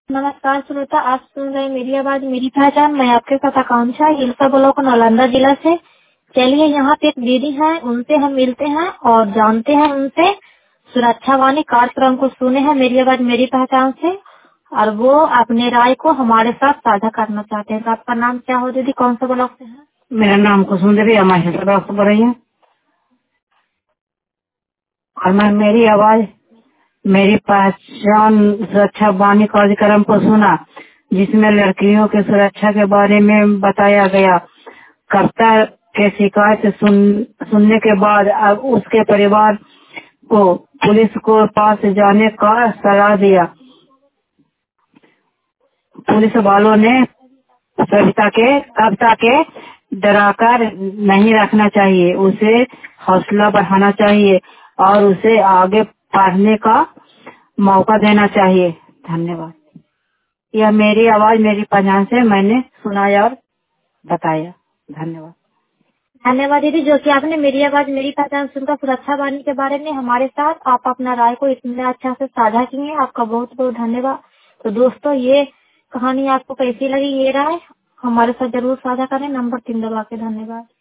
नमस्कार श्रोता, आप सुन रहे हैं मेरी आवाज मेरी पहचान। मैं आपके साथ आकांक्षा, हिलसा ब्लॉक नालंदा जिला से। चलिए, यहाँ पे एक दीदी है, उनसे हम मिलते हैं और जानते हैं उनसे सुरक्षा वाणी कार्यक्रम को सुने हैं मेरी आवाज मेरी पहचान से, और वो अपने राय को हमारे साथ साझा करना चाहते हैं। तो आपका नाम क्या हो दीदी, कौन सा ब्लॉक से है? मेरा नाम कुसुम देवी, हमारे हैदराबाद से बोल रही हूँ। और मैं मेरी आवाज मेरी पहचान सुरक्षा वाणी कार्यक्रम को सुना, जिसमें लड़कियों की सुरक्षा के बारे में बताया गया। कर्ता के शिकायत सुनने के बाद अब उसके परिवार को पुलिस को पास जाने का सलाह दिया। पुलिस वालों ने कविता के डराकर नहीं रखना चाहिए, उसे हौसला बढ़ाना चाहिए और उसे आगे पढ़ने का मौका देना चाहिए। धन्यवाद। यह मेरी आवाज मेरी पहचान से मैंने सुनाया और बताया। धन्यवाद। धन्यवाद दीदी, जो कि आपने मेरी आवाज मेरी पहचान सुनकर सुरक्षा वाणी के बारे में हमारे साथ आप अपना राय को इतने अच्छा से साझा किए। आपका बहुत बहुत धन्यवाद। तो दोस्तों, ये कहानी आपको कैसी लगी, ये राय हमारे साथ जरूर साझा करें। नंबर 3 दबा के धन्यवाद।